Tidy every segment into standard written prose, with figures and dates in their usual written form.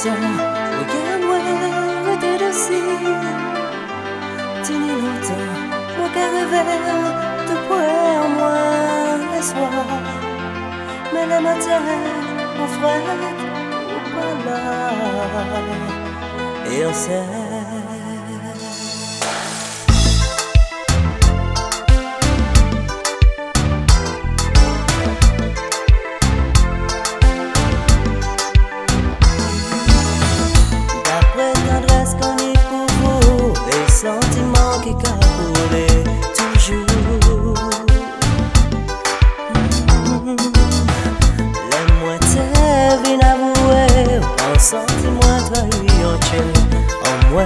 temps, regarde-moi, rester docile. Tenez longtemps, mon cœur révèle tout point en moi le soir. Mais le matin, on frette au pas là. Et on sait. Sentiment qui capoulé toujours. Les moitiés viennent avouer, en sentiment toi lui en tue en moi.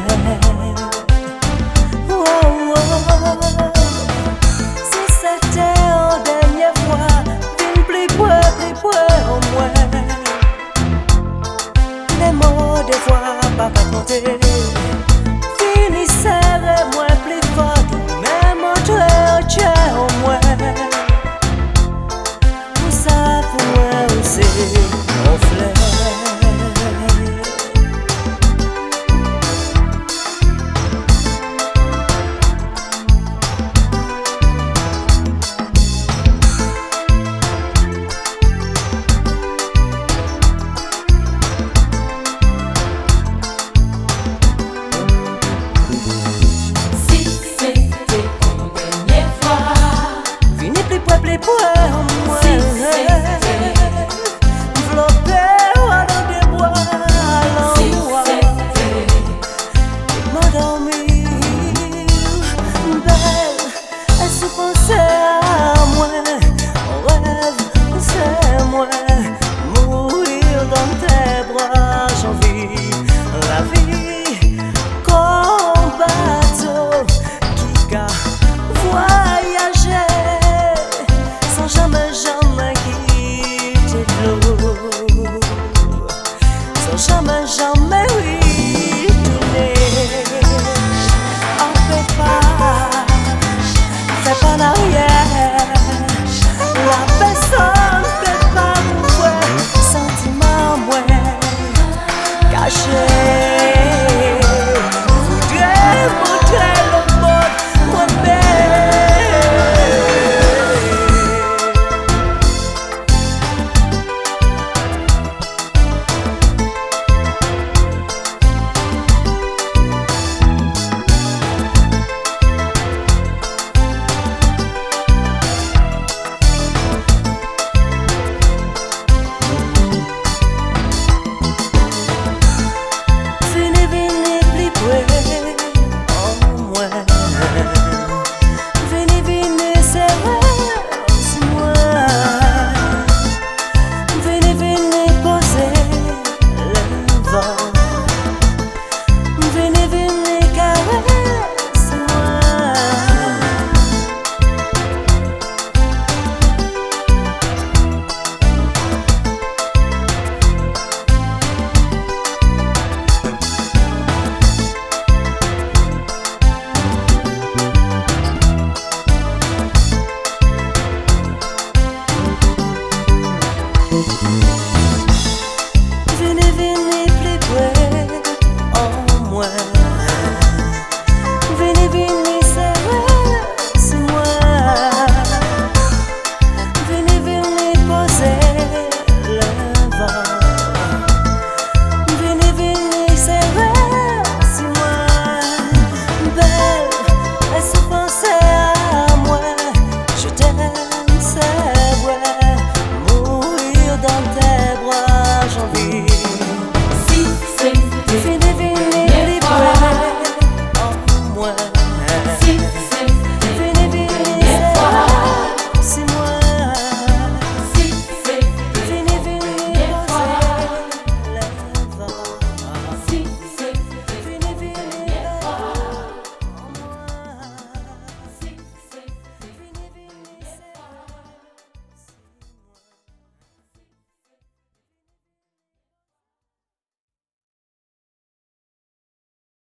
Si c'était en dernière fois, viens plus près en moi. Les mots des fois pas compter.